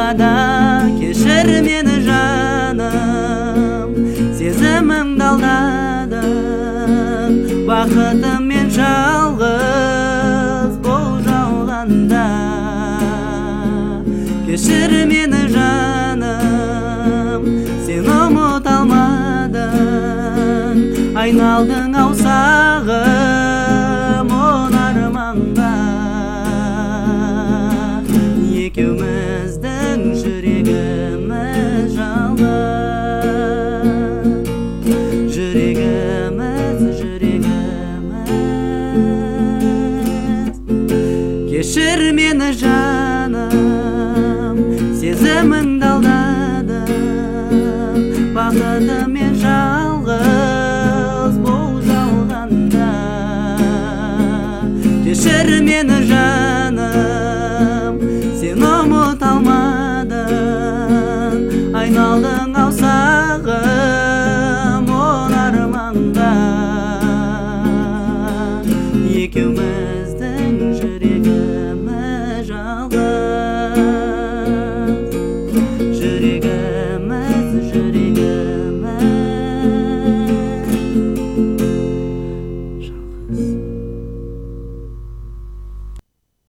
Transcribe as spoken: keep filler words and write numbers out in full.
далада. Кешір мені жаным, сезімімді алдадың. Бақытым мен жалғыз бұл жауланда. Кешір мені жаным, сен ұмыта алмадың. Айналдың ау сағым он арманға. Екеуміздің жүрегіміз жалғыз. Жүрегіміз, жүрегіміз. Кешір мені жаным, сезіміңді алдадың. Бақытым мен жалғыз бұл жауланда. Кешір мені жаным,